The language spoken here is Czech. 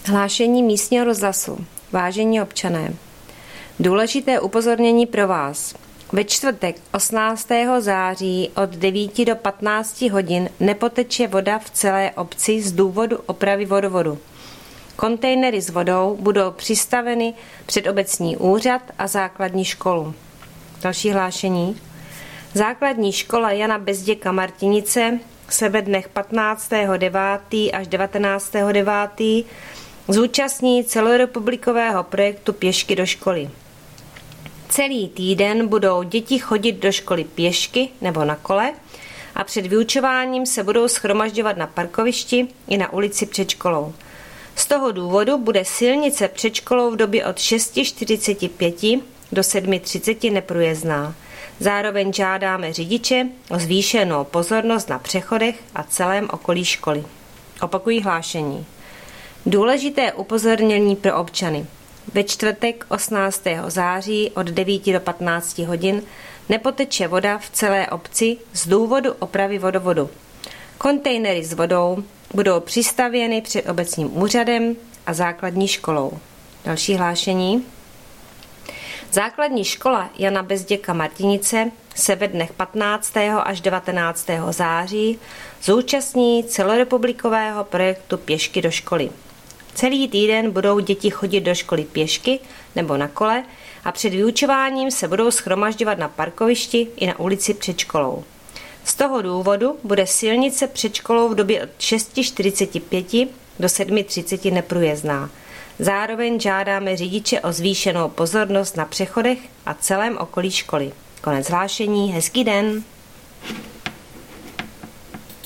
Hlášení místního rozhlasu. Vážení občané, důležité upozornění pro vás. Ve čtvrtek 18. září od 9 do 15 hodin nepoteče voda v celé obci z důvodu opravy vodovodu. Kontejnery s vodou budou přistaveny před obecní úřad a základní školu. Další hlášení. Základní škola Jana Bezděka Martinice se ve dnech 15.9. až 19.9. zúčastní celorepublikového projektu Pěšky do školy. Celý týden budou děti chodit do školy pěšky nebo na kole a před vyučováním se budou shromažďovat na parkovišti i na ulici před školou. Z toho důvodu bude silnice před školou v době od 6:45 do 7:30 neprůjezdná. Zároveň žádáme řidiče o zvýšenou pozornost na přechodech a celém okolí školy. Opakují hlášení. Důležité upozornění pro občany. Ve čtvrtek 18. září od 9 do 15 hodin nepoteče voda v celé obci z důvodu opravy vodovodu. Kontejnery s vodou budou přistavěny před obecním úřadem a základní školou. Další hlášení. Základní škola Jana Bezděka Martinice se ve dnech 15. až 19. září zúčastní celorepublikového projektu Pěšky do školy. Celý týden budou děti chodit do školy pěšky nebo na kole a před vyučováním se budou shromažďovat na parkovišti i na ulici před školou. Z toho důvodu bude silnice před školou v době od 6:45 do 7:30 neprůjezdná. Zároveň žádáme řidiče o zvýšenou pozornost na přechodech a celém okolí školy. Konec hlášení, hezký den!